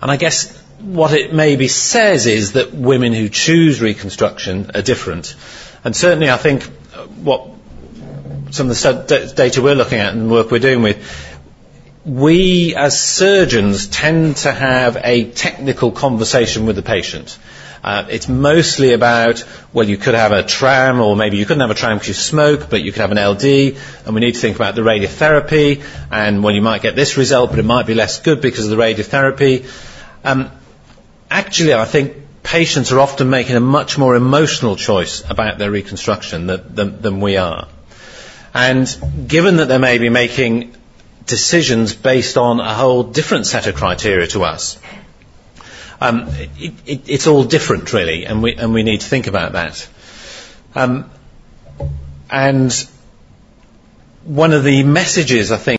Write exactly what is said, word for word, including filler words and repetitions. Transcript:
And I guess what it maybe says is that women who choose reconstruction are different. And certainly I think what some of the data we're looking at and work we're doing with, we as surgeons tend to have a technical conversation with the patient. Uh, it's mostly about, well, you could have a tram, or maybe you couldn't have a tram because you smoke, but you could have an L D, and we need to think about the radiotherapy, and, well, you might get this result, but it might be less good because of the radiotherapy. Um, actually, I think patients are often making a much more emotional choice about their reconstruction than, than, than we are. And given that they may be making decisions based on a whole different set of criteria to us, Um, it, it, it's all different, really, and we, and we need to think about that. Um, and one of the messages, I think,